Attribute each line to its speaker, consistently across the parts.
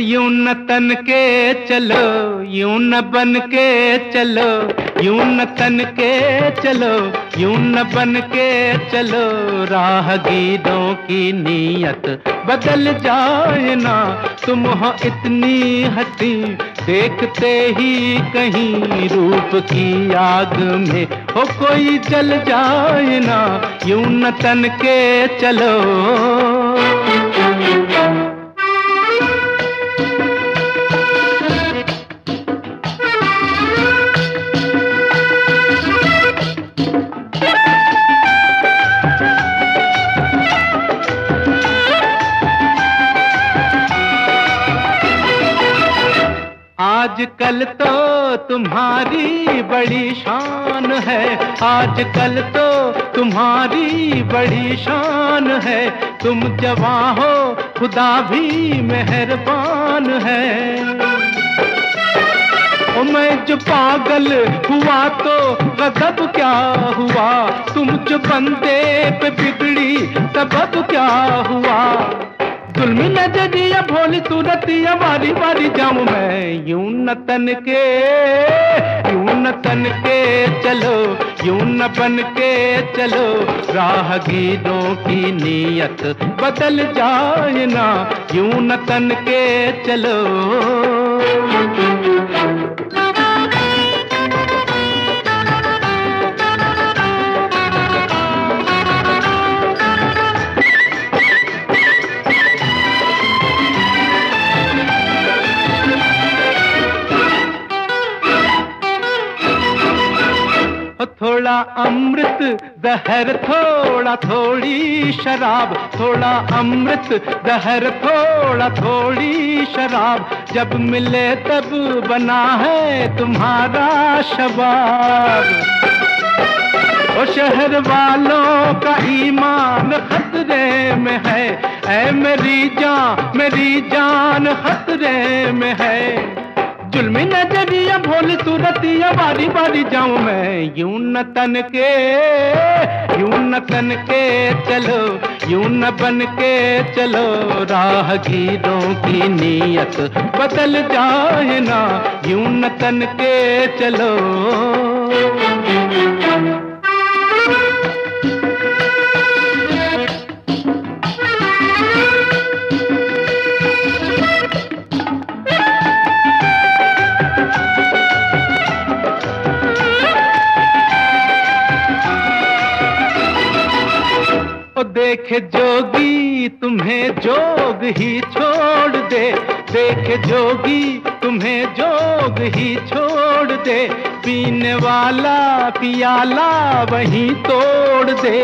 Speaker 1: यूं न तन के चलो, यूं न बन के चलो, यूं न तन के चलो, यूं न बन के चलो। राहगीरों की नीयत बदल जाए ना, तुम हो इतनी हंसी देखते ही कहीं रूप की आग में हो कोई जल जाए ना। यूं न तन के चलो। आजकल तो तुम्हारी बड़ी शान है, आजकल तो तुम्हारी बड़ी शान है। तुम जवां हो खुदा भी मेहरबान है। ओ मैं जो पागल हुआ तो गजब क्या हुआ, तुम जो बंदे पे बिगड़ी सबब क्या हुआ। जुल्मी नजरिया भोली सूरतिया बारी बारी जाऊं मैं। यूं न तन के, यूं न तन के चलो, यूं न बन के चलो। राहगीरों की नीयत बदल जाए ना, यूं न तन के चलो। थोड़ा अमृत जहर, थोड़ा थोड़ी शराब, थोड़ा अमृत जहर, थोड़ा थोड़ी शराब। जब मिले तब बना है तुम्हारा शबाब। ओ शहर वालों का ईमान खतरे में है, ऐ मेरी जान खतरे में है। जुल्मी नजरिया भोली सूरतिया बारी बारी जाऊं मैं। यूं न तन के, यूं न तन के चलो, यूं न बन के चलो। राहगीरों की नीयत बदल जाए ना, यूं न तन के चलो। ओ देखे जोगी तुम्हें जोग ही छोड़ दे, देखे जोगी तुम्हें जोग ही छोड़ दे। पीने वाला पियाला वहीं तोड़ दे।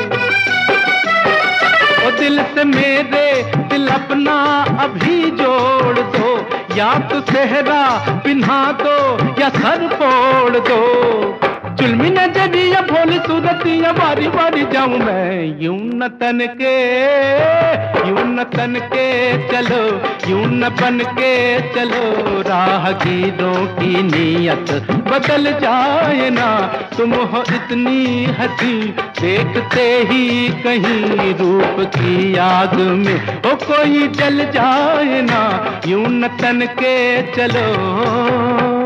Speaker 1: ओ दिल से मेरे दिल अपना अभी जोड़ दो, या तो सेहरा पिन्हा दो या सर फोड़ दो। जुल्मी नजरिया भोली सूरतिया बारी बारी जाऊं मैं। यूं न तन के, यूं न तन के चलो, यूं न बन के चलो। राहगीरों की नीयत बदल जाए ना, तुम हो इतनी हंसी देखते ही कहीं रूप की आग में हो कोई जल जाए ना। यूं न तन के चलो।